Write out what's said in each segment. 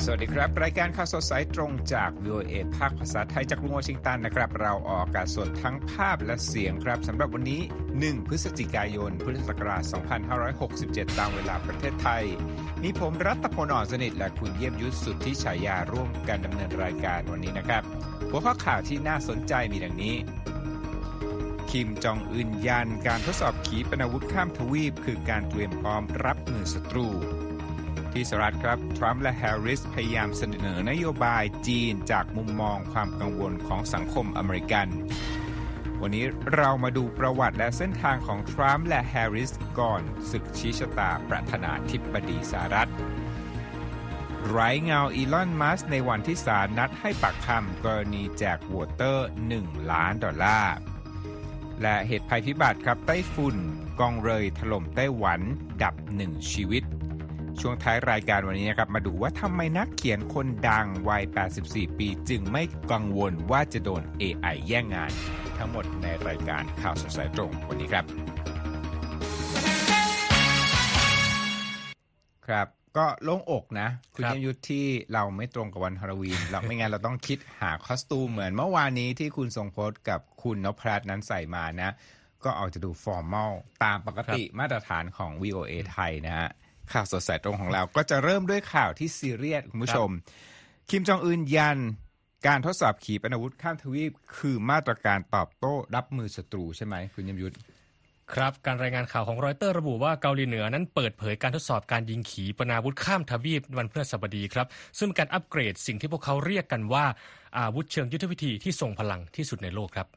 สวัสดีครับรายการข่าวสดสายตรงจาก VOA ภาคภาษาไทยจากกรุงวอชิงตันนะครับเราออกอากาศสดทั้งภาพและเสียงครับสำหรับวันนี้1พฤศจิกายนพุทธศักราช2567ตามเวลาประเทศไทยมีผมรัตพล อ่อนสนิทและคุณเยี่ยมยุทธสุทธิฉายาร่วมกันดำเนินรายการวันนี้นะครับหัวข้อข่าวที่น่าสนใจมีดังนี้คิมจองอึนยันการทดสอบขีปนาวุธข้ามทวีปคือการเตรียมพร้อมรับมือศัตรูที่สหรัฐครับทรัมป์และแฮร์ริสพยายามเสนอนโยบายจีนจากมุมมองความกังวลของสังคมอเมริกันวันนี้เรามาดูประวัติและเส้นทางของทรัมป์และแฮร์ริสก่อนศึกชี้ชะตาประธานาธิบดีสหรัฐไร้เงาอีลอนมัสก์ในวันที่ศาลนัดให้ปากคำกรณีแจกโหวตเตอร์$1 ล้านและเหตุภัยพิบัติครับไต้ฝุ่นกองเรยถล่มไต้หวันดับ1ชีวิตช่วงท้ายรายการวันนี้นะครับมาดูว่าทำไมนักเขียนคนดังวัย84ปีจึงไม่กังวลว่าจะโดน AI แย่งงานทั้งหมดในรายการข่าวสดสายตรงวันนี้ครับครับก็โล่งอกนะคุณยมยุทธที่เราไม่ตรงกับวันฮาโลวีนเราไม่งั้นเราต้องคิดหาคอสตูมเหมือนเมื่อวานนี้ที่คุณทรงพจน์กับคุณนพรัตน์นั้นใส่มานะก็เอาจะดูฟอร์มัลตามปกติมาตรฐานของ VOA ไทยนะฮะข่าวสดสายตรงของเราก็จะเริ่มด้วยข่าวที่ซีเรียสคุณผู้ชมคิมจองอึนยันการทดสอบขีปนาวุธข้ามทวีปคือมาตรการตอบโต้รับมือศัตรูใช่ไหมคุณยมยุทธครับการรายงานข่าวของรอยเตอร์ระบุว่าเกาหลีเหนือนั้นเปิดเผยการทดสอบการยิงขีปนาวุธข้ามทวีปวันพฤหัสบดีครับซึ่งเป็นการอัปเกรดสิ่งที่พวกเขาเรียกกันว่าอาวุธเชิงยุทธวิธีที่ทรงพลังที่สุดในโลกครับ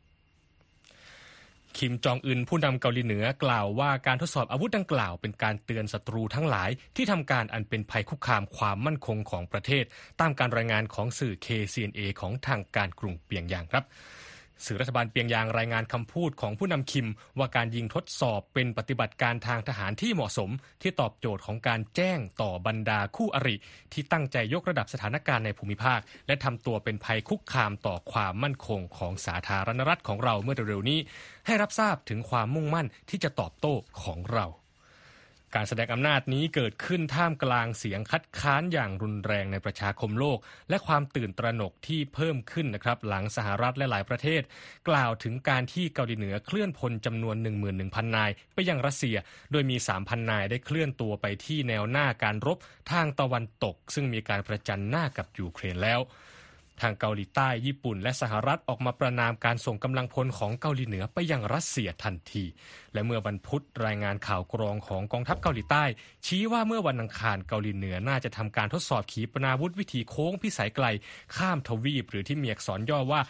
คิมจองอึนผู้นำเกาหลีเหนือกล่าวว่าการทดสอบอาวุธดังกล่าวเป็นการเตือนศัตรูทั้งหลายที่ทำการอันเป็นภัยคุกคามความมั่นคงของประเทศตามการรายงานของสื่อ KCNA ของทางการกรุงเปียงยางครับสื่อรัฐบาลเปียงยางรายงานคำพูดของผู้นำคิมว่าการยิงทดสอบเป็นปฏิบัติการทางทหารที่เหมาะสมที่ตอบโจทย์ของการแจ้งต่อบรรดาคู่อริที่ตั้งใจยกระดับสถานการณ์ในภูมิภาคและทำตัวเป็นภัยคุกคามต่อความมั่นคงของสาธารณรัฐของเราเมื่อเร็วๆนี้ให้รับทราบถึงความมุ่งมั่นที่จะตอบโต้ของเราการแสดงอำนาจนี้เกิดขึ้นท่ามกลางเสียงคัดค้านอย่างรุนแรงในประชาคมโลกและความตื่นตระหนกที่เพิ่มขึ้นนะครับหลังสหรัฐและหลายประเทศกล่าวถึงการที่เกาหลีเหนือเคลื่อนพลจำนวน 11,000 นายไปยังรัสเซียโดยมี 3,000 นายได้เคลื่อนตัวไปที่แนวหน้าการรบทางตะวันตกซึ่งมีการประจันหน้ากับยูเครนแล้วทางเกาหลีใต้ญี่ปุ่นและสหรัฐออกมาประณามการส่งกำลังพลของเกาหลีเหนือไปยังรัสเซียทันทีและเมื่อวันพุธรายงานข่าวกรองของกองทัพเกาหลีใต้ชี้ว่าเมื่อวันอังคารเกาหลีเหนือน่าจะทำการทดสอบขีปนาวุธวิถีโค้งพิสัยไกลข้ามทวีปหรือที่มีอักษรย่อว่า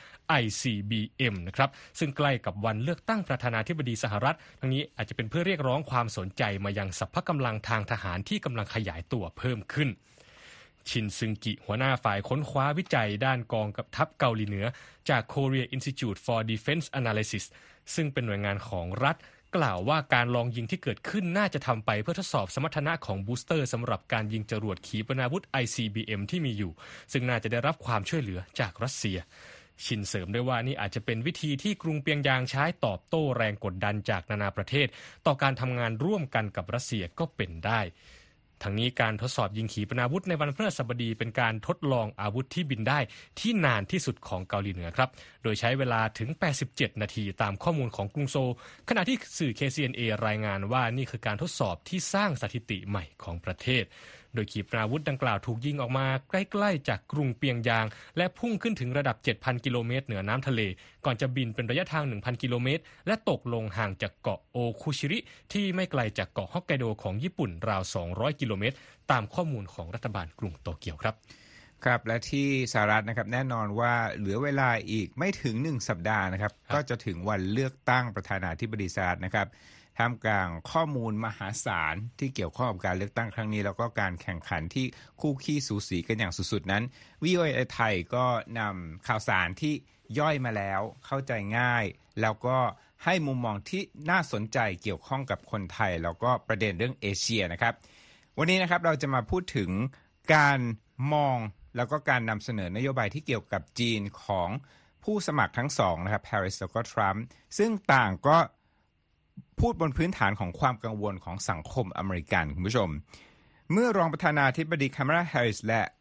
ICBM นะครับซึ่งใกล้กับวันเลือกตั้งประธานาธิบดีสหรัฐทั้งนี้อาจจะเป็นเพื่อเรียกร้องความสนใจมายังสรรพกำลังทางทหารที่กำลังขยายตัวเพิ่มขึ้นชินซึงกิหัวหน้าฝ่ายค้นคว้าวิจัยด้านกองทัพเกาหลีเหนือจาก Korea Institute for Defense Analysis ซึ่งเป็นหน่วยงานของรัฐกล่าวว่าการลองยิงที่เกิดขึ้นน่าจะทำไปเพื่อทดสอบสมรรถนะของบูสเตอร์สำหรับการยิงจรวดขีปนาวุธ ICBM ที่มีอยู่ซึ่งน่าจะได้รับความช่วยเหลือจากรัสเซียชินเสริมด้วยว่านี่อาจจะเป็นวิธีที่กรุงเปียงยางใช้ตอบโต้แรงกดดันจากนานาประเทศต่อการทำงานร่วมกันกับรัสเซียก็เป็นได้ทั้งนี้การทดสอบยิงขีปนาวุธในวันพฤหัสบดีเป็นการทดลองอาวุธที่บินได้ที่นานที่สุดของเกาหลีเหนือครับโดยใช้เวลาถึง87นาทีตามข้อมูลของกรุงโซลขณะที่สื่อ KCNA รายงานว่านี่คือการทดสอบที่สร้างสถิติใหม่ของประเทศโดยขีปนาวุธดังกล่าวถูกยิงออกมาใกล้ๆจากกรุงเปียงยางและพุ่งขึ้นถึงระดับ 7,000 กิโลเมตรเหนือน้ำทะเลก่อนจะบินเป็นระยะทาง 1,000 กิโลเมตรและตกลงห่างจากเกาะโอคุชิริที่ไม่ไกลจากเกาะฮอกไกโดของญี่ปุ่นราว 200 กิโลเมตรตามข้อมูลของรัฐบาลกรุงโตเกียวครับครับและที่สหรัฐนะครับแน่นอนว่าเหลือเวลาอีกไม่ถึง1สัปดาห์นะครับก็จะถึงวันเลือกตั้งประธานาธิบดีสหรัฐนะครับท่ามกลางข้อมูลมหาศาลที่เกี่ยวข้องกับการเลือกตั้งครั้งนี้แล้วก็การแข่งขันที่คู่ขี้สูสีกันอย่างสุดๆนั้น VOA ไทยก็นำข่าวสารที่ย่อยมาแล้วเข้าใจง่ายแล้วก็ให้มุมมองที่น่าสนใจเกี่ยวข้องกับคนไทยแล้วก็ประเด็นเรื่องเอเชียนะครับวันนี้นะครับเราจะมาพูดถึงการมองแล้วก็การนำเสนอนโยบายที่เกี่ยวกับจีนของผู้สมัครทั้งสองนะครับแฮร์ริสแล้วก็ทรัมป์ซึ่งต่างก็พูดบนพื้นฐานของความกังวลของสังคมอเมริกันคุณผู้ชมเมื่อรองประธานาธิบดีคามาลา แฮร์ริสและ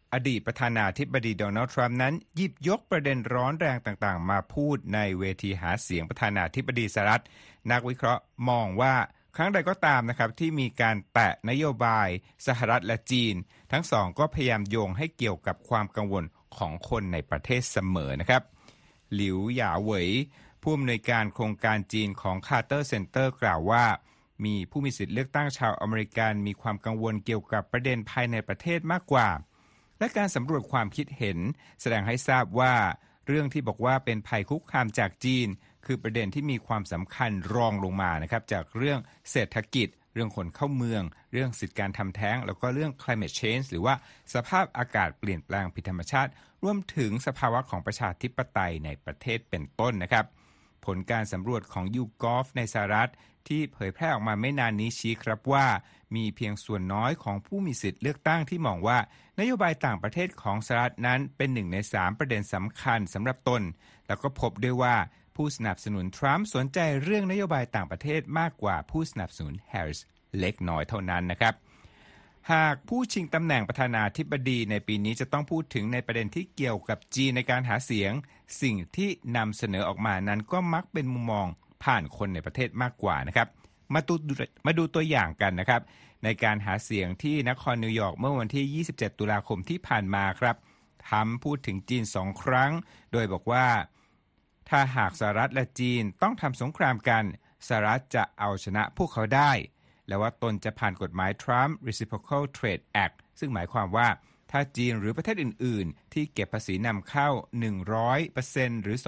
อดีตประธานาธิบดีโดนัลด์ทรัมป์นั้นหยิบยกประเด็นร้อนแรงต่างๆมาพูดในเวทีหาเสียงประธานาธิบดีสหรัฐนักวิเคราะห์มองว่าครั้งใดก็ตามนะครับที่มีการแตะนโยบายสหรัฐและจีนทั้งสองก็พยายามโยงให้เกี่ยวกับความกังวลของคนในประเทศเสมอนะครับหลิวหยาเหวยผู้อำนวยการโครงการจีนของ Carter Center กล่าวว่ามีผู้มีสิทธิ์เลือกตั้งชาวอเมริกันมีความกังวลเกี่ยวกับประเด็นภายในประเทศมากกว่าและการสำรวจความคิดเห็นแสดงให้ทราบว่าเรื่องที่บอกว่าเป็นภัยคุกคามจากจีนคือประเด็นที่มีความสำคัญรองลงมานะครับจากเรื่องเศรษฐกิจเรื่องคนเข้าเมืองเรื่องสิทธิการทำแท้งแล้วก็เรื่อง climate change หรือว่าสภาพอากาศเปลี่ยนแปลงผิดธรรมชาติรวมถึงสภาวะของประชาธิปไตยในประเทศเป็นต้นนะครับผลการสำรวจของ YouGov ในสหรัฐที่เผยแพร่ออกมาไม่นานนี้ชี้ครับว่ามีเพียงส่วนน้อยของผู้มีสิทธิ์เลือกตั้งที่มองว่านโยบายต่างประเทศของสหรัฐนั้นเป็น1 ใน 3ประเด็นสำคัญสำหรับตนแล้วก็พบด้วยว่าผู้สนับสนุนทรัมป์สนใจเรื่องนโยบายต่างประเทศมากกว่าผู้สนับสนุนแฮร์ริสเล็กน้อยเท่านั้นนะครับหากผู้ชิงตำแหน่งประธานาธิบดีในปีนี้จะต้องพูดถึงในประเด็นที่เกี่ยวกับจีนในการหาเสียงสิ่งที่นำเสนอออกมานั้นก็มักเป็นมุมมองผ่านคนในประเทศมากกว่านะครับมาดูตัวอย่างกันนะครับในการหาเสียงที่นครนิวยอร์กเมื่อวันที่27ตุลาคมที่ผ่านมาครับทรัมป์พูดถึงจีน2 ครั้งโดยบอกว่าถ้าหากสหรัฐและจีนต้องทำสงครามกันสหรัฐจะเอาชนะพวกเขาได้และว่าตนจะผ่านกฎหมาย Trump Reciprocal Trade Act ซึ่งหมายความว่าถ้าจีนหรือประเทศอื่นๆที่เก็บภาษีนำเข้า 100% หรือ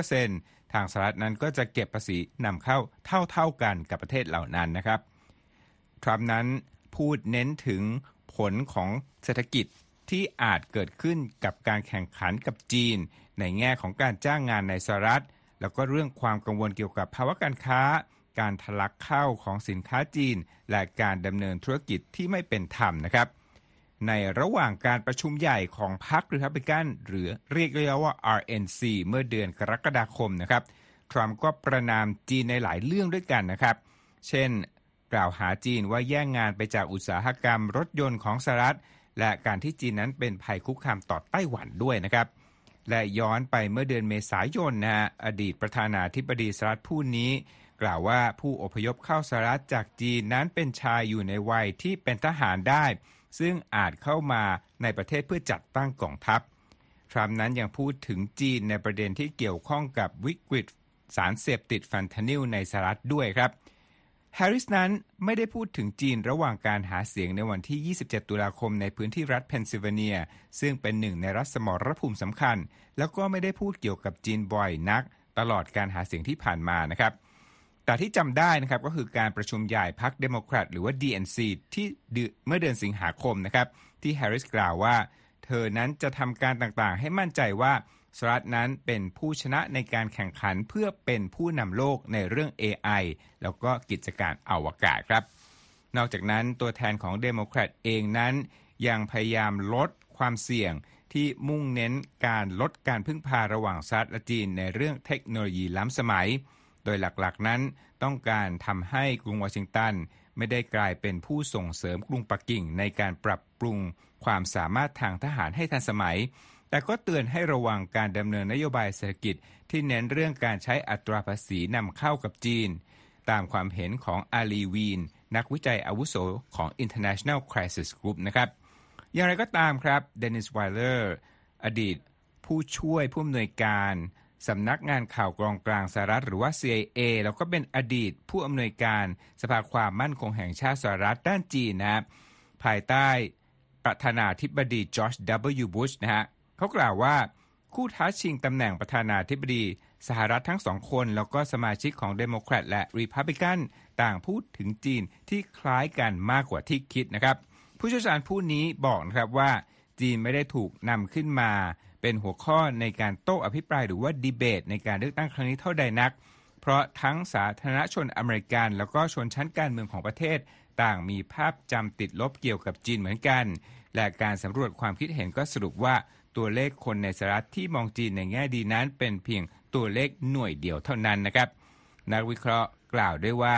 200% ทางสหรัฐนั้นก็จะเก็บภาษีนำเข้าเท่าๆกันกับประเทศเหล่านั้นนะครับทรัมป์นั้นพูดเน้นถึงผลของเศรษฐกิจที่อาจเกิดขึ้นกับการแข่งขันกับจีนในแง่ของการจ้างงานในสหรัฐแล้วก็เรื่องความกังวลเกี่ยวกับภาวะการค้าการทะลักเข้าของสินค้าจีนและการดำเนินธุรกิจที่ไม่เป็นธรรมนะครับในระหว่างการประชุมใหญ่ของพรรครีพับลิกันหรือเรียกย่อว่า RNC เมื่อเดือนกรกฎาคมนะครับทรัมป์ก็ประณามจีนในหลายเรื่องด้วยกันนะครับเช่นกล่าวหาจีนว่าแย่งงานไปจากอุตสาหกรรมรถยนต์ของสหรัฐและการที่จีนนั้นเป็นภัยคุกคามต่อไต้หวันด้วยนะครับและย้อนไปเมื่อเดือนเมษายนอดีตประธานาธิบดีสหรัฐผู้นี้กล่าวว่าผู้อพยพเข้าสหรัฐจากจีนนั้นเป็นชายอยู่ในวัยที่เป็นทหารได้ซึ่งอาจเข้ามาในประเทศเพื่อจัดตั้งกองทัพทรัมป์นั้นยังพูดถึงจีนในประเด็นที่เกี่ยวข้องกับวิกฤตสารเสพติดแฟนทานิลในสหรัฐด้วยครับแฮร์ริสนั้นไม่ได้พูดถึงจีนระหว่างการหาเสียงในวันที่27ตุลาคมในพื้นที่รัฐเพนซิลเวเนียซึ่งเป็นหนึ่งในรัฐสมรภูมิสำคัญแล้วก็ไม่ได้พูดเกี่ยวกับจีนบ่อยนักตลอดการหาเสียงที่ผ่านมานะครับแต่ที่จำได้นะครับก็คือการประชุมใหญ่พรรคเดโมแครตหรือว่า DNC ที่เมื่อเดือนสิงหาคมนะครับที่แฮร์ริสกล่าวว่าเธอนั้นจะทำการต่างๆให้มั่นใจว่าสหรัฐนั้นเป็นผู้ชนะในการแข่งขันเพื่อเป็นผู้นำโลกในเรื่อง AI แล้วก็กิจการอวกาศครับนอกจากนั้นตัวแทนของเดโมแครตเองนั้นยังพยายามลดความเสี่ยงที่มุ่งเน้นการลดการพึ่งพาระหว่างสหรัฐและจีนในเรื่องเทคโนโลยีล้ำสมัยโดยหลักๆนั้นต้องการทำให้กรุงวอชิงตันไม่ได้กลายเป็นผู้ส่งเสริมกรุงปักกิ่งในการปรับปรุงความสามารถทางทหารให้ทันสมัยแต่ก็เตือนให้ระวังการดำเนินนโยบายเศรษฐกิจที่เน้นเรื่องการใช้อัตราภาษีนำเข้ากับจีนตามความเห็นของอาลีวีนนักวิจัยอาวุโสของ International Crisis Group นะครับอย่างไรก็ตามครับเดนิสไวเลอร์อดีตผู้ช่วยผู้อำนวยการสำนักงานข่าวกองกลางสหรัฐหรือว่า CIA แล้วก็เป็นอดีตผู้อำนวยการสภาความมั่นคงแห่งชาติสหรัฐด้านจีนนะภายใต้ประธานาธิบดีจอร์จ W. บุชนะฮะเขากล่าวว่าคู่ท้าชิงตำแหน่งประธานาธิบดีสหรัฐทั้ง2คนแล้วก็สมาชิกของเดโมแครตและรีพับลิกันต่างพูดถึงจีนที่คล้ายกันมากกว่าที่คิดนะครับผู้เชี่ยวชาญผู้นี้บอกนะครับว่าจีนไม่ได้ถูกนำขึ้นมาเป็นหัวข้อในการโต้อภิปรายหรือว่าดีเบตในการเลือกตั้งครั้งนี้เท่าใดนักเพราะทั้งสาธารณชนอเมริกันแล้วก็ชนชั้นการเมืองของประเทศต่างมีภาพจำติดลบเกี่ยวกับจีนเหมือนกันและการสำรวจความคิดเห็นก็สรุปว่าตัวเลขคนในสหรัฐที่มองจีนในแง่ดีนั้นเป็นเพียงตัวเลขหน่วยเดียวเท่านั้นนะครับนักวิเคราะห์กล่าวด้วยว่า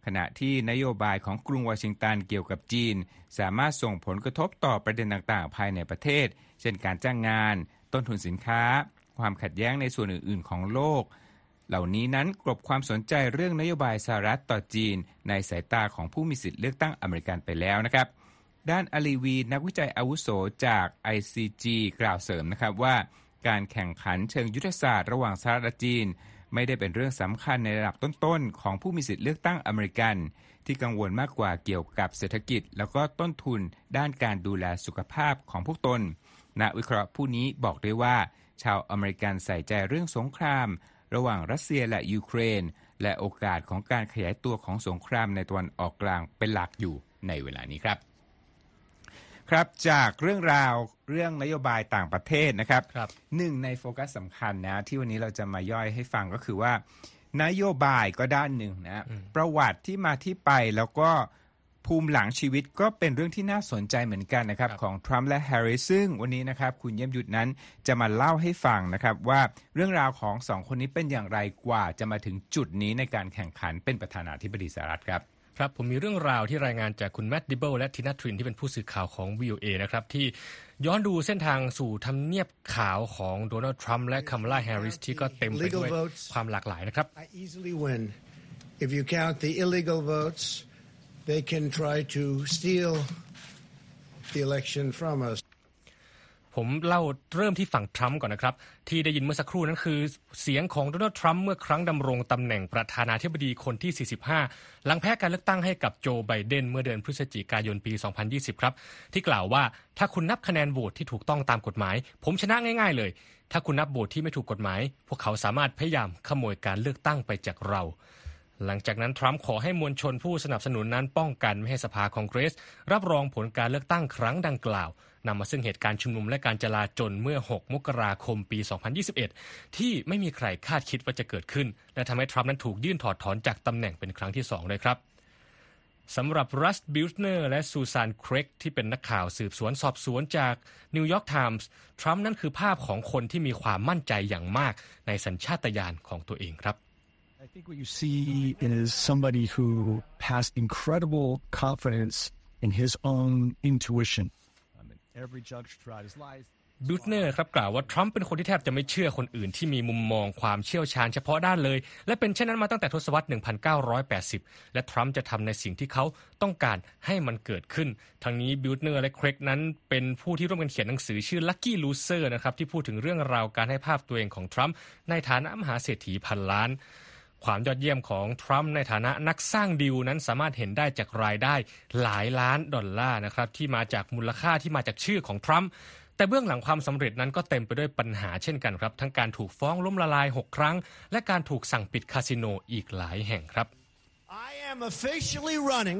ขณะที่นโยบายของกรุงวอชิงตันเกี่ยวกับจีนสามารถส่งผลกระทบต่อประเด็นต่างๆภายในประเทศเช่นการจ้างงานต้นทุนสินค้าความขัดแย้งในส่วนอื่นๆของโลกเหล่านี้นั้นกลบความสนใจเรื่องนโยบายสหรัฐต่อจีนในสายตาของผู้มีสิทธิเลือกตั้งอเมริกันไปแล้วนะครับด้านอาลีวีนักวิจัยอาวุโสจาก ICG กล่าวเสริมนะครับว่าการแข่งขันเชิงยุทธศาสตร์ระหว่างสหรัฐและจีนไม่ได้เป็นเรื่องสำคัญในระดับต้นๆของผู้มีสิทธิเลือกตั้งอเมริกันที่กังวลมากกว่าเกี่ยวกับเศรษฐกิจแล้วก็ต้นทุนด้านการดูแลสุขภาพของพวกตนนักวิเคราะห์ผู้นี้บอกด้วยว่าชาวอเมริกันใส่ใจเรื่องสงครามระหว่างรัสเซียและยูเครนและโอกาสของการขยายตัวของสงครามในตะวันออกกลางเป็นหลักอยู่ในเวลานี้ครับจากเรื่องราวเรื่องนโยบายต่างประเทศนะครับหนึ่งในโฟกัสสำคัญนะที่วันนี้เราจะมาย่อยให้ฟังก็คือว่านโยบายก็ด้านหนึ่งนะประวัติที่มาที่ไปแล้วก็ภูมิหลังชีวิตก็เป็นเรื่องที่น่าสนใจเหมือนกันนะครับของทรัมป์และแฮร์ริสซึ่งวันนี้นะครับคุณเยี่ยมยุทธนั้นจะมาเล่าให้ฟังนะครับว่าเรื่องราวของสองคนนี้เป็นอย่างไรกว่าจะมาถึงจุดนี้ในการแข่งขันเป็นประธานาธิบดีสหรัฐครับผมมีเรื่องราวที่รายงานจากคุณแมตต์ดิเบิลและทีน่าทรินที่เป็นผู้สื่อข่าวของ VOA นะครับที่ย้อนดูเส้นทางสู่ทำเนียบขาวของโดนัลด์ทรัมป์และคัมลาแฮร์ริสที่ก็เต็มไปด้วยความหลากหลายนะครับ If you count the illegal votes, they can try to steal the election from us. ผมเล่าเริ่มที่ฝั่งทรัมป์ก่อนนะครับที่ได้ยินเมื่อสักครู่นั้นคือเสียงของโดนัลด์ทรัมป์เมื่อครั้งดำรงตำแหน่งประธานาธิบดีคนที่45หลังแพ้การเลือกตั้งให้กับโจไบเดนเมื่อเดือนพฤศจิกายนปี2020ครับที่กล่าวว่าถ้าคุณนับคะแนนโหวตที่ถูกต้องตามกฎหมายผมชนะง่ายๆเลยถ้าคุณนับโหวตที่ไม่ถูกกฎหมายพวกเขาสามารถพยายามขโมยการเลือกตั้งไปจากเราหลังจากนั้นทรัมป์ขอให้มวลชนผู้สนับสนุนนั้นป้องกันไม่ให้สภาคองเกรสรับรองผลการเลือกตั้งครั้งดังกล่าวนำมาซึ่งเหตุการณ์ชุมนุมและการจลาจลเมื่อ6มกราคมปี2021ที่ไม่มีใครคาดคิดว่าจะเกิดขึ้นและทำให้ทรัมป์นั้นถูกยื่นถอดถอนจากตำแหน่งเป็นครั้งที่2เลยครับสำหรับรัสบิลเนอร์และซูซานเครกที่เป็นนักข่าวสืบสวนสอบสวนจากนิวยอร์กไทมส์ทรัมป์นั้นคือภาพของคนที่มีความมั่นใจอย่างมากในสัญชาตญาณของตัวเองครับ I think what you see is somebody who has incredible confidence in his own intuition. Every judge throughout his life. บิลเนอร์ครับกล่าวว่าทรัมป์เป็นคนที่แทบจะไม่เชื่อคนอื่นที่มีมุมมองความเชี่ยวชาญเฉพาะด้านเลยและเป็นเช่นนั้นมาตั้งแต่ทศวรรษ 1980 และทรัมป์จะทำในสิ่งที่เขาต้องการให้มันเกิดขึ้นทั้งนี้บิลเนอร์และเครกนั้นเป็นผู้ที่ร่วมกันเขียนหนังสือชื่อ Lucky Loser นะครับที่พูดถึงเรื่องราวการให้ภาพตัวเองของทรัมป์ในฐานะมหาเศรษฐีพันล้านความยอดเยี่ยมของทรัมป์ในฐานะนักสร้างดีลนั้นสามารถเห็นได้จากรายได้หลายล้านดอลลาร์นะครับที่มาจากมูลค่าที่มาจากชื่อของทรัมป์แต่เบื้องหลังความสำเร็จนั้นก็เต็มไปด้วยปัญหาเช่นกันครับทั้งการถูกฟ้องล้มละลาย6ครั้งและการถูกสั่งปิดคาสิโนอีกหลายแห่งครับ I am officially running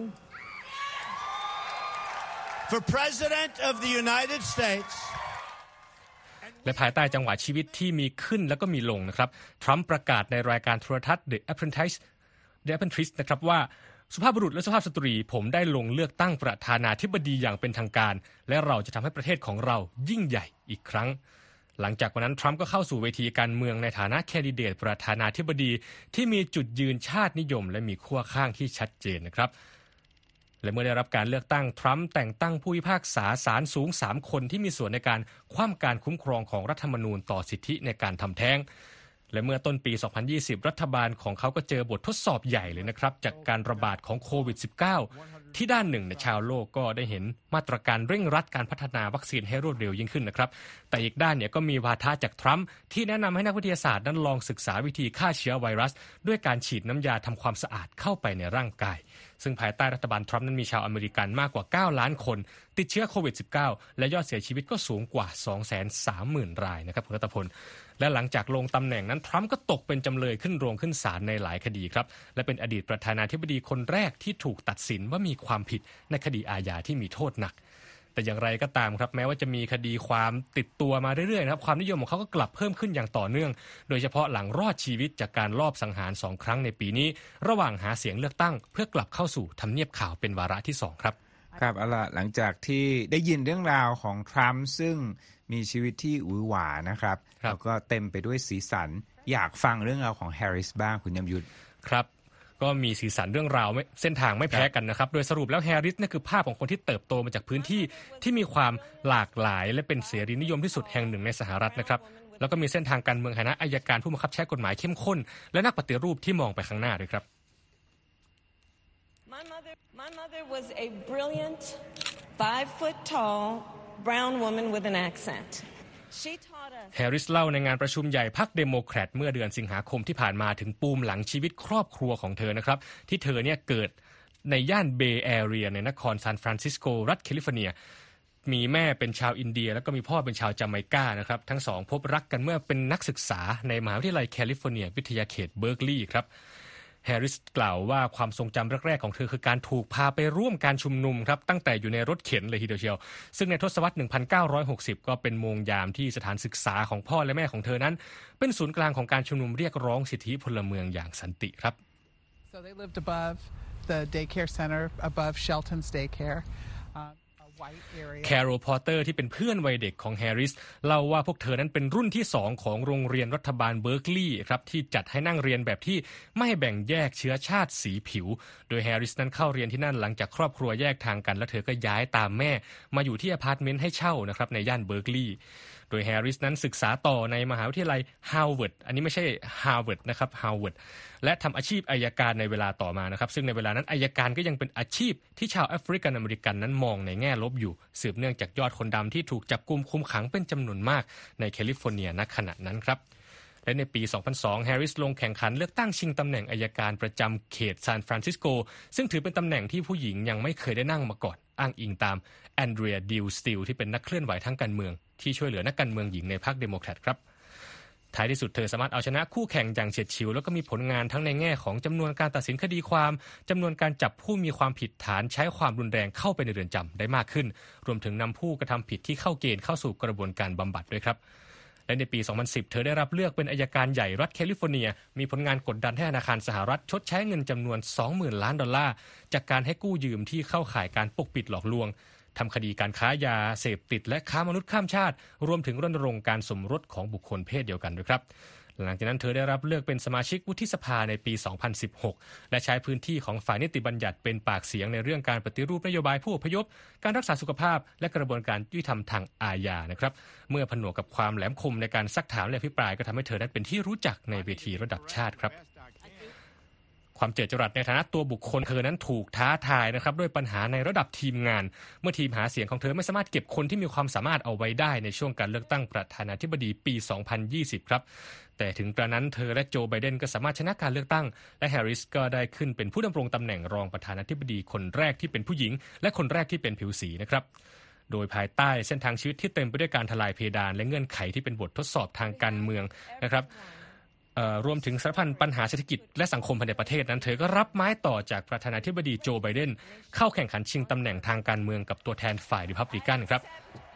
for President of the United States และภายใต้จังหวะชีวิตที่มีขึ้นแล้วก็มีลงนะครับทรัมป์ประกาศในรายการโทรทัศน์ The Apprentice นะครับว่าสุภาพบุรุษและสุภาพสตรีผมได้ลงเลือกตั้งประธานาธิบดีอย่างเป็นทางการและเราจะทำให้ประเทศของเรายิ่งใหญ่อีกครั้งหลังจากวันนั้นทรัมป์ก็เข้าสู่เวทีการเมืองในฐานะแคนดิเดตประธานาธิบดีที่มีจุดยืนชาตินิยมและมีขั้วข้างที่ชัดเจนนะครับและเมื่อได้รับการเลือกตั้งทรัมป์แต่งตั้งผู้พิพากษาศาลสูง3คนที่มีส่วนในการคว่ำการคุ้มครองของรัฐธรรมนูญต่อสิทธิในการทำแท้งและเมื่อต้นปี2020รัฐบาลของเขาก็เจอบททดสอบใหญ่เลยนะครับจากการระบาดของโควิด -19 ที่ด้านหนึ่งชาวโลกก็ได้เห็นมาตรการเร่งรัดการพัฒนาวัคซีนให้รวดเร็วยิ่งขึ้นนะครับแต่อีกด้านก็มีวาทะจากทรัมป์ที่แนะนำให้นักวิทยาศาสตร์นั้นลองศึกษาวิธีฆ่าเชื้อไวรัสด้วยการฉีดน้ำยาทำความสะอาดเข้าไปในร่างกายซึ่งภายใต้รัฐบาลทรัมป์นั้นมีชาวอเมริกันมากกว่า9ล้านคนติดเชื้อโควิด -19 และยอดเสียชีวิตก็สูงกว่า 230,000 รายนะครับคุณรัตพลและหลังจากลงตำแหน่งนั้นทรัมป์ก็ตกเป็นจำเลยขึ้นโรงขึ้นศาลในหลายคดีครับและเป็นอดีตประธานาธิบดีคนแรกที่ถูกตัดสินว่ามีความผิดในคดีอาญาที่มีโทษหนักแต่อย่างไรก็ตามครับแม้ว่าจะมีคดีความติดตัวมาเรื่อยๆนะครับความนิยมของเขาก็กลับเพิ่มขึ้นอย่างต่อเนื่องโดยเฉพาะหลังรอดชีวิตจากการลอบสังหาร2ครั้งในปีนี้ระหว่างหาเสียงเลือกตั้งเพื่อกลับเข้าสู่ทำเนียบขาวเป็นวาระที่2ครับครับเอาล่ะหลังจากที่ได้ยินเรื่องราวของทรัมป์ซึ่งมีชีวิตที่หวือหวานะครับแล้วก็เต็มไปด้วยสีสันอยากฟังเรื่องราวของแฮร์ริสบ้างคุณยมยุทธครับกก็มีสีสันเรื่องราวเส้นทางไม่แพ้กันนะครับโดยสรุปแล้วแฮร์ริสนั่นคือภาพของคนที่เติบโตมาจากพื้นที่ที่มีความหลากหลายและเป็นเสรีนิยมที่สุดแห่งหนึ่งในสหรัฐนะครับแล้วก็มีเส้นทางการเมืองฐานะอัยการผู้บังคับใช้กฎหมายเข้มข้นและนักปฏิรูปที่มองไปข้างหน้าด้วยครับ My mother was a brilliant 5-foot tall brown woman with an accent แฮร์ริสเล่าในงานประชุมใหญ่พรรคเดโมแครตเมื่อเดือนสิงหาคมที่ผ่านมาถึงปูมหลังชีวิตครอบครัวของเธอนะครับที่เธอเนี่ยเกิดในย่านเบย์แอเรียในนครซานฟรานซิสโกรัฐแคลิฟอร์เนียมีแม่เป็นชาวอินเดียแล้วก็มีพ่อเป็นชาวจาเมกานะครับทั้งสองพบรักกันเมื่อเป็นนักศึกษาในมหาวิทยาลัยแคลิฟอร์เนียวิทยาเขตเบิร์กลีย์ครับแฮร์ริสกล่าวว่าความทรงจำแรกๆของเธอคือการถูกพาไปร่วมการชุมนุมครับตั้งแต่อยู่ในรถเข็นเลยทีเดียวเชียวซึ่งในทศวรรษ 1960 ก็เป็นโมงยามที่สถานศึกษาของพ่อและแม่ของเธอนั้นเป็นศูนย์กลางของการชุมนุมเรียกร้องสิทธิพลเมืองอย่างสันติครับ So they lived above the daycare center above Shelton's daycare แคโรล พอตเตอร์ที่เป็นเพื่อนวัยเด็กของแฮร์ริสเล่าว่าพวกเธอนั้นเป็นรุ่นที่2ของโรงเรียนรัฐบาลเบิร์กลีย์ครับที่จัดให้นั่งเรียนแบบที่ไม่แบ่งแยกเชื้อชาติสีผิวโดยแฮร์ริสนั้นเข้าเรียนที่นั่นหลังจากครอบครัวแยกทางกันและเธอก็ย้ายตามแม่มาอยู่ที่อพาร์ตเมนต์ให้เช่านะครับในย่านเบิร์กลีย์โดยแฮร์ริสนั้นศึกษาต่อในมหาวิทยาลัยฮาร์วาร์ดอันนี้ไม่ใช่ฮาร์วาร์ดนะครับฮาร์วาร์ดและทำอาชีพอัยการในเวลาต่อมานะครับซึ่งในเวลานั้นอัยการก็ยังเป็นอาชีพที่ชาวแอฟริกันอเมริกันนั้นมองในแง่ลบอยู่สืบเนื่องจากยอดคนดำที่ถูกจับกุมคุมขังเป็นจำนวนมากในแคลิฟอร์เนียณขณะนั้นครับและในปี 2002 แฮร์ริสลงแข่งขันเลือกตั้งชิงตำแหน่งอัยการประจำเขตซานฟรานซิสโกซึ่งถือเป็นตำแหน่งที่ผู้หญิงยังไม่เคยได้นั่งมาก่อนอ้างอิงตามแอนเดรีย ดิลสติลที่เป็นนักเคลื่อนไหวทางการเมืองที่ช่วยเหลือนักการเมืองหญิงในพรรคเดโมแครตครับท้ายที่สุดเธอสามารถเอาชนะคู่แข่งอย่างเฉียดฉิวแล้วก็มีผลงานทั้งในแง่ของจำนวนการตัดสินคดีความจำนวนการจับผู้มีความผิดฐานใช้ความรุนแรงเข้าไปในเรือนจำได้มากขึ้นรวมถึงนำผู้กระทำผิดที่เข้าเกณฑ์เข้าสู่กระบวนการบำบัดด้วยครับและในปี 2010 เธอได้รับเลือกเป็นอัยการใหญ่รัฐแคลิฟอร์เนียมีผลงานกดดันให้ธนาคารสหรัฐชดใช้เงินจำนวน 20,000 ล้านดอลลาร์จากการให้กู้ยืมที่เข้าข่ายการปกปิดหลอกลวงทำคดีการค้ายาเสพติดและค้ามนุษย์ข้ามชาติรวมถึงรณรงค์การสมรสของบุคคลเพศเดียวกันด้วยครับหลังจากนั้นเธอได้รับเลือกเป็นสมาชิกวุฒิสภาในปี 2016 และใช้พื้นที่ของฝ่ายนิติบัญญัติเป็นปากเสียงในเรื่องการปฏิรูปนโยบายผู้อพยพการรักษาสุขภาพและกระบวนการยุติธรรมทางอาญานะครับเมื่อผนวกกับความแหลมคมในการซักถามและอภิปรายก็ทำให้เธอนั้นเป็นที่รู้จักในเวทีระดับชาติครับความเจิดจรัสในฐานะตัวบุคคลเธอนั้นถูกท้าทายนะครับด้วยปัญหาในระดับทีมงานเมื่อทีมหาเสียงของเธอไม่สามารถเก็บคนที่มีความสามารถเอาไว้ได้ในช่วงการเลือกตั้งประธานาธิบดีปี 2020 ครับแต่ถึงกระนั้นเธอและโจไบเดนก็สามารถชนะการเลือกตั้งและแฮร์ริสก็ได้ขึ้นเป็นผู้ดำรงตำแหน่งรองประธานาธิบดีคนแรกที่เป็นผู้หญิงและคนแรกที่เป็นผิวสีนะครับโดยภายใต้เส้นทางชีวิตที่เต็มไปด้วยการทลายเพดานและเงื่อนไขที่เป็นบททดสอบทางการเมืองนะครับรวมถึงสารพันปัญหาเศรษฐกิจและสังคมภายในประเทศนั้นเธอก็รับไม้ต่อจากประธานาธิบดีโจไบเดนเข้าแข่งขันชิงตำแหน่งทางการเมืองกับตัวแทนฝ่ายริพับลิกันครับ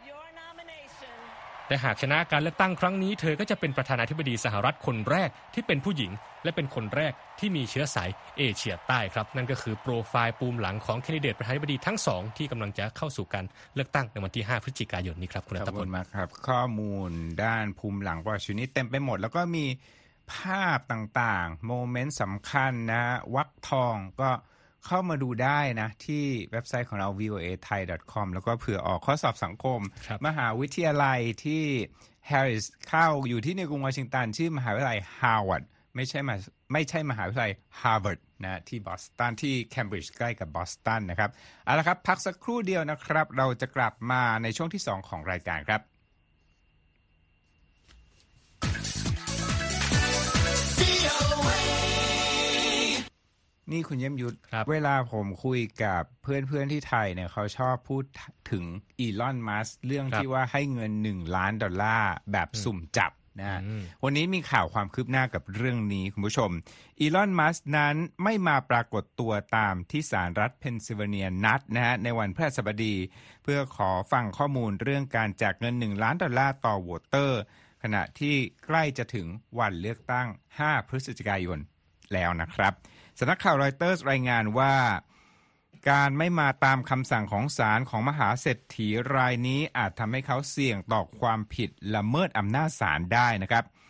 แต่หากชนะการเลือกตั้งครั้งนี้เธอก็จะเป็นประธานาธิบดีสหรัฐคนแรกที่เป็นผู้หญิงและเป็นคนแรกที่มีเชื้อสายเอเชียใต้ครับนั่นก็คือโปรไฟล์ปูมหลังของแคนดิเดตประธานาธิบดีทั้งสองที่กำลังจะเข้าสู่การเลือกตั้งในวันที่ 5 พฤศจิกายนนี้ครับคุณณัฐพลมากครับข้อมูลด้านภูมิหลังประวัติชีวิตนี้เต็มไปหมดแล้วก็มีภาพต่างๆโมเมนต์สำคัญนะวรรคทองก็เข้ามาดูได้นะที่เว็บไซต์ของเรา voathai.com แล้วก็เผื่อออกข้อสอบสังคมมหาวิทยาลัยที่แฮร์ริสเข้าอยู่ที่ในกรุงวอชิงตันชื่อมหาวิทยาลัยฮาร์วาร์ดไม่ใช่มหาวิทยาลัยฮาร์วาร์ดนะที่บอสตันที่เคมบริดจ์ใกล้กับบอสตันนะครับเอาละครับพักสักครู่เดียวนะครับเราจะกลับมาในช่วงที่2ของรายการครับนี่คุณเยี่ยมยุทธเวลาผมคุยกับเพื่อนๆที่ไทยเนี่ยเขาชอบพูดถึงอีลอนมัสก์เรื่องที่ว่าให้เงิน$1 ล้านแบบสุ่มจับนะวันนี้มีข่าวความคืบหน้ากับเรื่องนี้คุณผู้ชมอีลอนมัสก์นั้นไม่มาปรากฏตัวตามที่ศาลรัฐเพนซิลเวเนียนัดนะฮะในวันพฤหัสบดีเพื่อขอฟังข้อมูลเรื่องการแจกเงิน$1 ล้านต่อโหวตเตอร์ขณะที่ใกล้จะถึงวันเลือกตั้ง5 พฤศจิกายนแล้วนะครับสำนักข่าวรอยเตอร์สรายงานว่าการไม่มาตามคำสั่งของศาลของมหาเศรษฐีรายนี้อาจทำให้เขาเสี่ยงต่อความผิดละเมิดอำนาจศาลได้นะครับ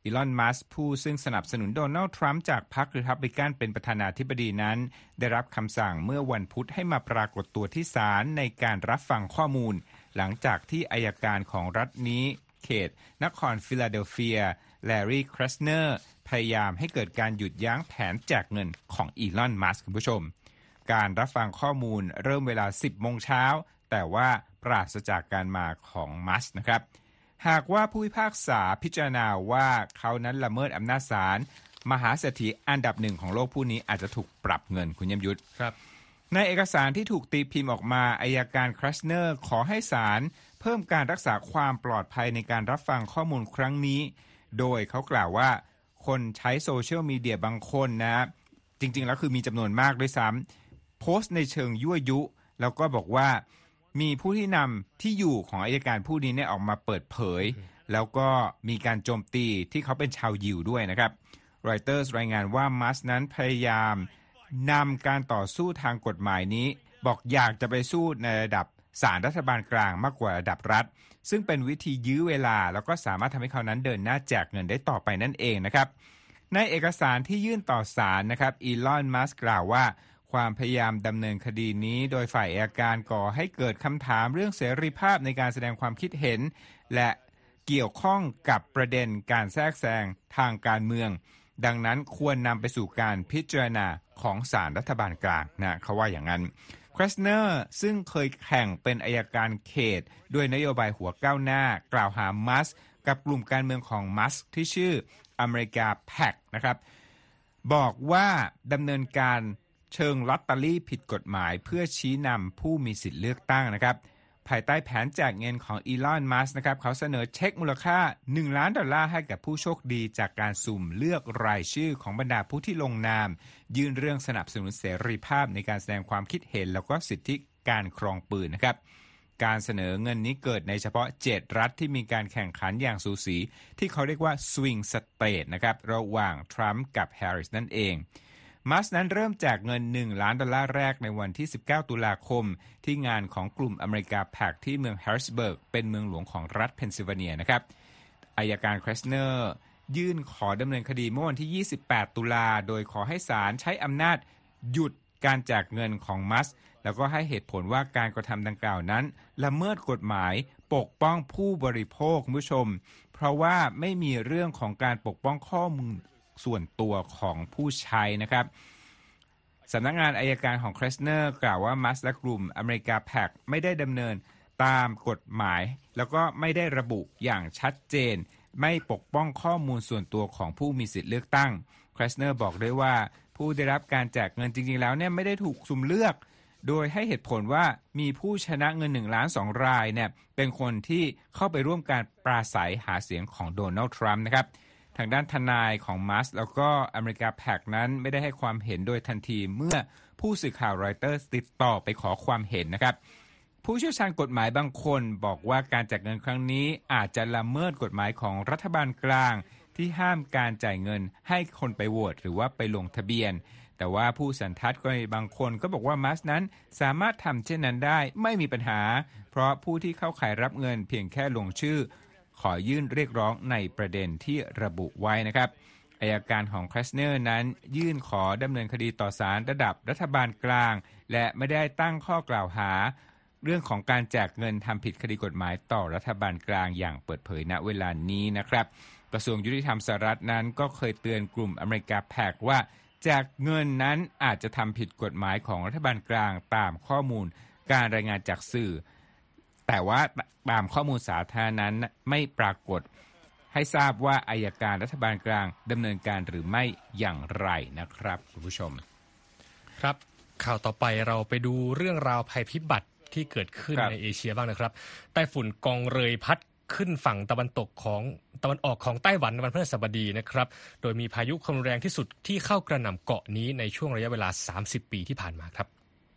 อีลอน มัสก์ผู้ซึ่งสนับสนุนโดนัลด์ทรัมป์จากพรรครีพับลิกันเป็นประธานาธิบดีนั้นได้รับคำสั่งเมื่อวันพุธให้มาปรากฏตัวที่ศาลในการรับฟังข้อมูลหลังจากที่อัยการของรัฐนี้เขตนครฟิลาเดลเฟียแลรี่ เครสเนอร์พยายามให้เกิดการหยุดยั้งแผนแจกเงินของอีลอน มัสก์คุณผู้ชมการรับฟังข้อมูลเริ่มเวลา 10 โมงเช้าแต่ว่าปราศจากการมาของมัสก์นะครับหากว่าผู้พิพากษาพิจารณาว่าเขานั้นละเมิดอำนาจศาลมหาเศรษฐีอันดับหนึ่งของโลกผู้นี้อาจจะถูกปรับเงินคุณยมยุทธครับในเอกสารที่ถูกตีพิมพ์ออกมาอัยการเครสเนอร์ขอให้ศาลเพิ่มการรักษาความปลอดภัยในการรับฟังข้อมูลครั้งนี้โดยเขากล่าวว่าคนใช้โซเชียลมีเดียบางคนนะจริงๆแล้วคือมีจำนวนมากด้วยซ้ำโพสต์ในเชิงยั่วยุแล้วก็บอกว่ามีผู้ที่นำที่อยู่ของอัยการผู้นี้เนี่ยออกมาเปิดเผยแล้วก็มีการโจมตีที่เขาเป็นชาวยิวด้วยนะครับรอยเตอร์สรายงานว่ามัสนั้นพยายามนำการต่อสู้ทางกฎหมายนี้บอกอยากจะไปสู้ในระดับศาลรัฐบาลกลางมากกว่าระดับรัฐซึ่งเป็นวิธียื้อเวลาแล้วก็สามารถทำให้เขานั้นเดินหน้าแจกเงินได้ต่อไปนั่นเองนะครับในเอกสารที่ยื่นต่อศาลนะครับอีลอน มัสก์กล่าวว่าความพยายามดำเนินคดีนี้โดยฝ่ายอัยการก่อให้เกิดคำถามเรื่องเสรีภาพในการแสดงความคิดเห็นและเกี่ยวข้องกับประเด็นการแทรกแซงทางการเมืองดังนั้นควรนำไปสู่การพิจารณาของศาลรัฐบาลกลางนะเขาว่าอย่างนั้นเครสเนอร์ซึ่งเคยแข่งเป็นอัยการเขตด้วยนโยบายหัวก้าวหน้ากล่าวหามัสก์กับกลุ่มการเมืองของมัสก์ที่ชื่ออเมริกาแพ็กนะครับบอกว่าดำเนินการเชิงลอตเตอรี่ผิดกฎหมายเพื่อชี้นำผู้มีสิทธิ์เลือกตั้งนะครับภายใต้แผนแจกเงินของอีลอน มัสก์นะครับเขาเสนอเช็คมูลค่า$1 ล้านให้กับผู้โชคดีจากการสุ่มเลือกรายชื่อของบรรดาผู้ที่ลงนามยื่นเรื่องสนับสนุนเสรีภาพในการแสดงความคิดเห็นแล้วก็สิทธิการครองปืนนะครับการเสนอเงินนี้เกิดในเฉพาะ7รัฐที่มีการแข่งขันอย่างสูสีที่เขาเรียกว่าสวิงสเตทนะครับระหว่างทรัมป์กับแฮร์ริสนั่นเองมัสนั้นเริ่มแจกเงิน$1 ล้านแรกในวันที่19ตุลาคมที่งานของกลุ่มอเมริกาแพ็กที่เมืองแฮร์ริสเบิร์กเป็นเมืองหลวงของรัฐเพนซิลเวเนียนะครับอัยการเครสเนอร์ยื่นขอดำเนินคดีเมื่อวันที่28ตุลาโดยขอให้ศาลใช้อำนาจหยุดการแจกเงินของมัสแล้วก็ให้เหตุผลว่าการกระทำดังกล่าวนั้นละเมิดกฎหมายปกป้องผู้บริโภคคุณผู้ชมเพราะว่าไม่มีเรื่องของการปกป้องข้อมูลส่วนตัวของผู้ใช้นะครับสำนักงานอัยการของเครสเนอร์กล่าวว่ามัสและกลุ่มอเมริกาแพ็กไม่ได้ดำเนินตามกฎหมายแล้วก็ไม่ได้ระบุอย่างชัดเจนไม่ปกป้องข้อมูลส่วนตัวของผู้มีสิทธิเลือกตั้งเครสเนอร์บอกด้วยว่าผู้ได้รับการแจกเงินจริงๆแล้วเนี่ยไม่ได้ถูกสุ่มเลือกโดยให้เหตุผลว่ามีผู้ชนะเงิน$1 ล้าน2 รายเนี่ยเป็นคนที่เข้าไปร่วมการปราศัยหาเสียงของโดนัลด์ทรัมป์นะครับทางด้านทนายของมัสแล้วก็อเมริกาแพ็กนั้นไม่ได้ให้ความเห็นโดยทันทีเมื่อผู้สื่อข่าวรอยเตอร์ติดต่อไปขอความเห็นนะครับผู้เชี่ยวชาญกฎหมายบางคนบอกว่าการแจกเงินครั้งนี้อาจจะละเมิดกฎหมายของรัฐบาลกลางที่ห้ามการจ่ายเงินให้คนไปโหวตหรือว่าไปลงทะเบียนแต่ว่าผู้สันทัดก็บางคนก็บอกว่ามัสนั้นสามารถทำเช่นนั้นได้ไม่มีปัญหาเพราะผู้ที่เข้าข่ายรับเงินเพียงแค่ลงชื่อขอยื่นเรียกร้องในประเด็นที่ระบุไว้นะครับอัยการของเครสเนอร์นั้นยื่นขอดำเนินคดีต่อศาลระดับรัฐบาลกลางและไม่ได้ตั้งข้อกล่าวหาเรื่องของการแจกเงินทำผิดคดีกฎหมายต่อรัฐบาลกลางอย่างเปิดเผยณเวลานี้นะครับกระทรวงยุติธรรมสหรัฐนั้นก็เคยเตือนกลุ่มอเมริกาแพ็กว่าแจกเงินนั้นอาจจะทำผิดกฎหมายของรัฐบาลกลางตามข้อมูลการรายงานจากสื่อแต่ว่าตามข้อมูลสาธารณะนั้นไม่ปรากฏให้ทราบว่าอัยการรัฐบาลกลางดำเนินการหรือไม่อย่างไรนะครับคุณผู้ชมครับข่าวต่อไปเราไปดูเรื่องราวภัยพิบัติที่เกิดขึ้นในเอเชียบ้างนะครับไต้ฝุ่นกองเรยพัดขึ้นฝั่งตะวันออกของไต้หวันในวันพฤหัสบดีนะครับโดยมีพายุความรุนแรงที่สุดที่เข้ากระหน่ำเกาะนี้ในช่วงระยะเวลา30ปีที่ผ่านมาครับ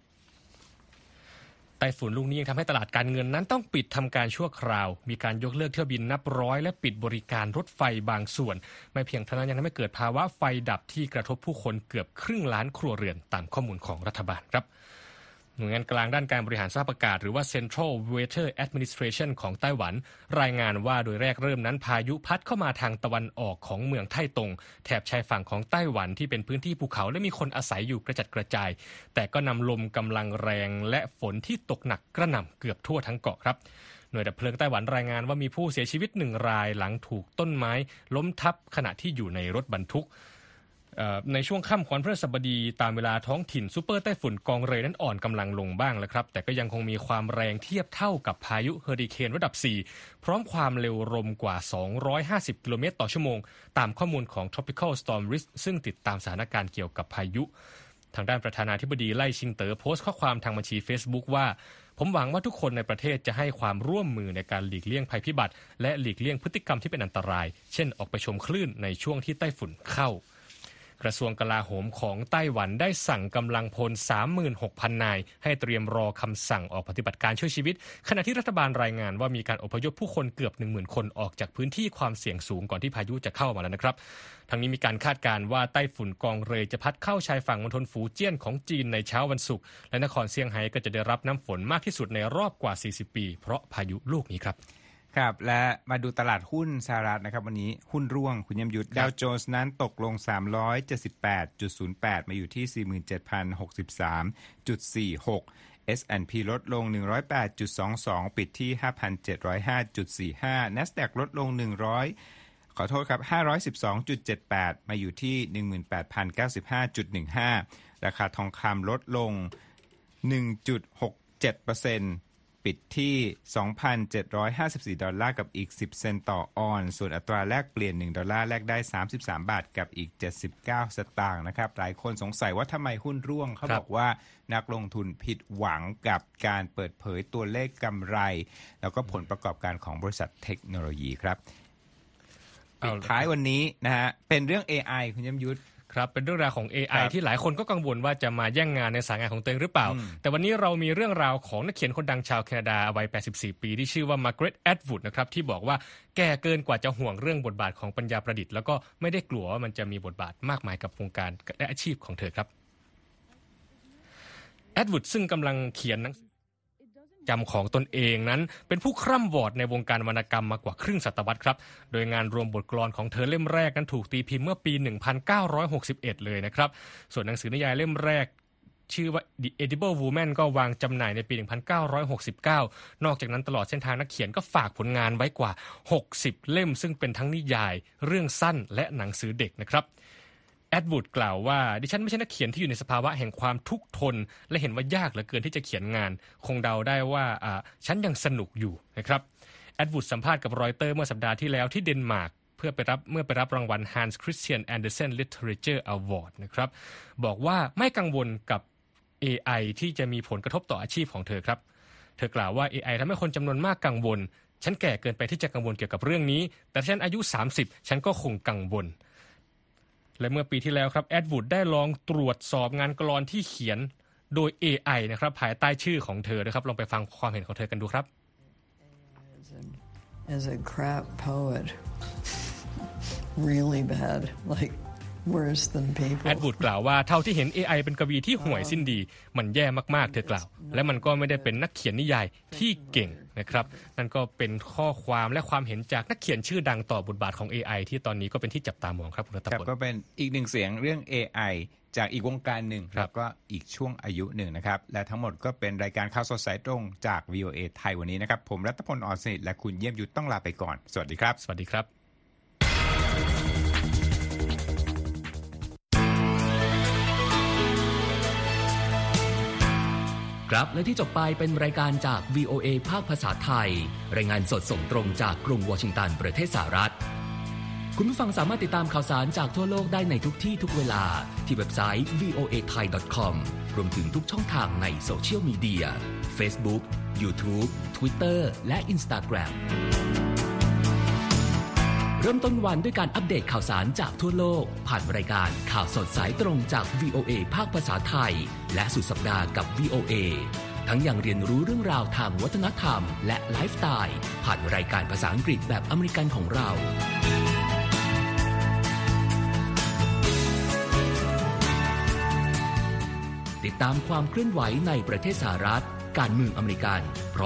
ไต้ฝุ่นลูกนี้ยังทำให้ตลาดการเงินนั้นต้องปิดทำการชั่วคราวมีการยกเลิกเที่ยวบินนับร้อยและปิดบริการรถไฟบางส่วนไม่เพียงเท่านั้นยังทำให้เกิดภาวะไฟดับที่กระทบผู้คนเกือบครึ่งล้านครัวเรือนตามข้อมูลของรัฐบาลครับหน่วยงานกลางด้านการบริหารสภาพอากาศหรือว่า Central Weather Administration ของไต้หวันรายงานว่าโดยแรกเริ่มนั้นพายุพัดเข้ามาทางตะวันออกของเมืองไท่ตงแถบชายฝั่งของไต้หวันที่เป็นพื้นที่ภูเขาและมีคนอาศัยอยู่กระจัดกระจายแต่ก็นำลมกำลังแรงและฝนที่ตกหนักกระหน่ำเกือบทั่วทั้งเกาะครับหน่วยดับเพลิงไต้หวันรายงานว่ามีผู้เสียชีวิต1 รายหลังถูกต้นไม้ล้มทับขณะที่อยู่ในรถบรรทุกในช่วงค่ำของวันพฤหัสบดีตามเวลาท้องถิ่นซูเปอร์ไต้ฝุ่นกองเรยนั้นอ่อนกำลังลงบ้างแล้วครับแต่ก็ยังคงมีความแรงเทียบเท่ากับพายุเฮอริเคนระดับ4พร้อมความเร็วลมกว่า250กิโลเมตรต่อชั่วโมงตามข้อมูลของ Tropical Storm Risk ซึ่งติดตามสถานการณ์เกี่ยวกับพายุทางด้านประธานาธิบดีไล่ชิงเต๋อโพสต์ข้อความทางบัญชี Facebook ว่าผมหวังว่าทุกคนในประเทศจะให้ความร่วมมือในการหลีกเลี่ยงภัยพิบัติและหลีกเลี่ยงพฤติกรรมที่เป็นอันตรายเช่นออกไปชมคลื่นในช่วงที่ไต้ฝุ่นเข้ากระทรวงกลาโหมของไต้หวันได้สั่งกำลังพล 36,000 นายให้เตรียมรอคำสั่งออกปฏิบัติการช่วยชีวิตขณะที่รัฐบาลรายงานว่ามีการอพยพผู้คนเกือบ 10,000 คนออกจากพื้นที่ความเสี่ยงสูงก่อนที่พายุจะเข้ามาแล้วนะครับทั้งนี้มีการคาดการณ์ว่าไต้ฝุ่นกองเรยจะพัดเข้าชายฝั่งมณฑลฝูเจี้ยนของจีนในเช้าวันศุกร์และนครเซี่ยงไฮ้ก็จะได้รับน้ำฝนมากที่สุดในรอบกว่า 40 ปีเพราะพายุลูกนี้ครับครับและมาดูตลาดหุ้นสหรัฐนะครับวันนี้หุ้นร่วงคุณยมยุทธดาวโจนส์นั้นตกลง 378.08 มาอยู่ที่ 47,063.46 S&P ลดลง 108.22 ปิดที่ 5,705.45 NASDAQ ลดลง512.78 มาอยู่ที่ 18,095.15 ราคาทองคำลดลง 1.67%ปิดที่ 2,754 ดอลลาร์กับอีก10 เซนต์ต่อออนซ์ส่วนอัตราแลกเปลี่ยน1ดอลลาร์แลกได้33 บาทกับอีก79 สตางค์นะครับหลายคนสงสัยว่าทำไมหุ้นร่วงเขาบอกว่านักลงทุนผิดหวังกับการเปิดเผยตัวเลขกำไรแล้วก็ผลประกอบการของบริษัทเทคโนโลยีครับปิดท้ายวันนี้นะฮะเป็นเรื่อง AI คุณยมยุทธครับเป็นเรื่องราวของ AI ที่หลายคนก็กังวลว่าจะมาแย่งงานในสายงานของตัวเองหรือเปล่าแต่วันนี้เรามีเรื่องราวของนักเขียนคนดังชาวแคนาดาวัย84 ปีที่ชื่อว่ามาร์กาเร็ต แอดวูดนะครับที่บอกว่าแก่เกินกว่าจะห่วงเรื่องบทบาทของปัญญาประดิษฐ์แล้วก็ไม่ได้กลัวว่ามันจะมีบทบาทมากมายกับวงการและอาชีพของเธอครับแอดวูดซึ่งกำลังเขียนหนังสือจำของตนเองนั้นเป็นผู้คร่ำวอดในวงการวรรณกรรมมากว่าครึ่งศตวรรษครับโดยงานรวมบทกลอนของเธอเล่มแรกนั้นถูกตีพิมพ์เมื่อปี 1961 เลยนะครับส่วนหนังสือนิยายเล่มแรกชื่อว่า The Edible Woman ก็วางจำหน่ายในปี 1969 นอกจากนั้นตลอดเส้นทางนักเขียนก็ฝากผลงานไว้กว่า 60 เล่มซึ่งเป็นทั้งนิยายเรื่องสั้นและหนังสือเด็กนะครับแอดวูดกล่าวว่าดิฉันไม่ใช่นักเขียนที่อยู่ในสภาวะแห่งความทุกข์ทนและเห็นว่ายากเหลือเกินที่จะเขียนงานคงเดาได้ว่าฉันยังสนุกอยู่นะครับแอดวูดสัมภาษณ์กับรอยเตอร์เมื่อสัปดาห์ที่แล้วที่เดนมาร์กเมื่อไปรับรางวัล Hans Christian Andersen Literature Award นะครับบอกว่าไม่กังวลกับ AI ที่จะมีผลกระทบต่ออาชีพของเธอครับเธอกล่าวว่า AI ทำให้คนจำนวนมากกังวลฉันแก่เกินไปที่จะกังวลเกี่ยวกับเรื่องนี้แต่ฉันอายุ30ฉันก็คงกังวลและเมื่อปีที่แล้วครับแอดวูดได้ลองตรวจสอบงานกลอนที่เขียนโดย AI นะครับภายใต้ชื่อของเธอนะครับลองไปฟังความเห็นของเธอกันดูครับ As a crap poet really bad like worse than people แอดวูดกล่าวว่าเท่าที่เห็น AI เป็นกวีที่ห่วยสิ้นดีมันแย่มากๆเธอกล่าวและมันก็ไม่ได้เป็นนักเขียนนิยายที่เก่งนะครับนั่นก็เป็นข้อความและความเห็นจากนักเขียนชื่อดังต่อบทบาทของ AI ที่ตอนนี้ก็เป็นที่จับตามองครับคุณรัตพลก็เป็นอีกหนึ่งเสียงเรื่อง AI จากอีกวงการหนึ่งแล้วก็อีกช่วงอายุหนึ่งนะครับและทั้งหมดก็เป็นรายการข่าวสดสายตรงจาก VOA ไทยวันนี้นะครับผมรัตพล อ่อนสนิทและคุณเยี่ยมยุทธต้องลาไปก่อนสวัสดีครับสวัสดีครับครับและที่จบไปเป็นรายการจาก VOA ภาคภาษาไทยรายงานสดส่งตรงจากกรุงวอชิงตันประเทศสหรัฐคุณผู้ฟังสามารถติดตามข่าวสารจากทั่วโลกได้ในทุกที่ทุกเวลาที่เว็บไซต์ voathai.com รวมถึงทุกช่องทางในโซเชียลมีเดีย Facebook, YouTube, Twitter และ Instagram เริ่มต้นวันด้วยการอัปเดตข่าวสารจากทั่วโลกผ่านรายการข่าวสดสายตรงจาก VOA ภาคภาษาไทยและสุดสัปดาห์กับ VOA ทั้งยังเรียนรู้เรื่องราวทางวัฒนธรรมและไลฟ์สไตล์ผ่านรายการภาษาอังกฤษแบบอเมริกันของเราติดตามความเคลื่อนไหวในประเทศสหรัฐการเมืองอเมริกัน